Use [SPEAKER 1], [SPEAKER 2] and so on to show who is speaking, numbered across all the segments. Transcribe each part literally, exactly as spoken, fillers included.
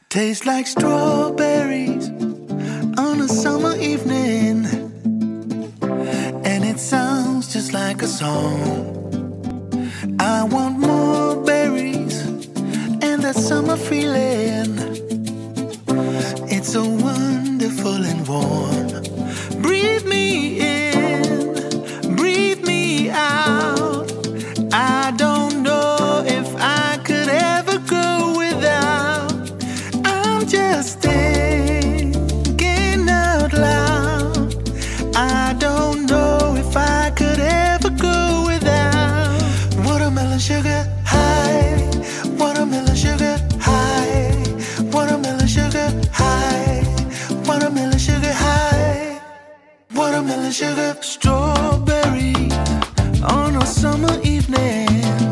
[SPEAKER 1] Tastes like strawberries on a summer evening, and it sounds just like a song. I want more berries and that summer feeling. It's so wonderful and warm. Breathe me in, breathe me out. I don't know if I could ever go without. I'm just thinking out loud. I don't know if I could ever go without. Watermelon sugar high, watermelon sugar high, watermelon sugar high, watermelon sugar high, watermelon sugar. Strawberries on a summer evening.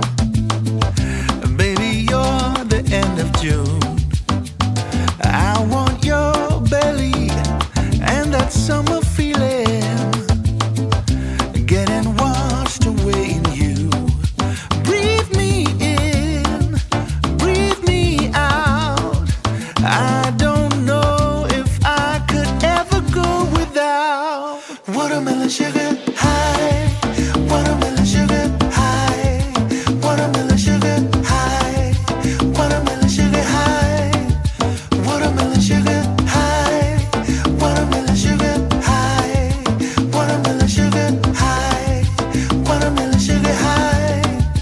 [SPEAKER 1] Baby, you're the end of June. I want your belly and that summer feeling, getting washed away in you. Breathe me in, breathe me out. I don't know if I could ever go without. Watermelon sugar high, watermelon sugar high, watermelon sugar high, watermelon sugar high, watermelon sugar high, watermelon sugar high, watermelon sugar high, watermelon sugar high.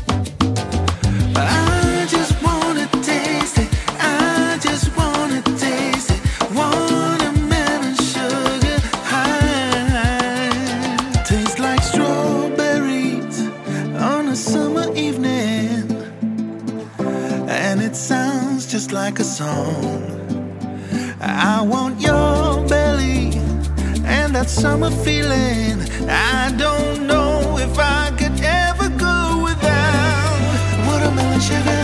[SPEAKER 1] I just wanna taste it, I just wanna taste it. Watermelon sugar high. Tastes like strawberries on a summer evening, and it sounds just like a song. I want your belly and that summer feeling. I don't know if I could ever go without. Watermelon sugar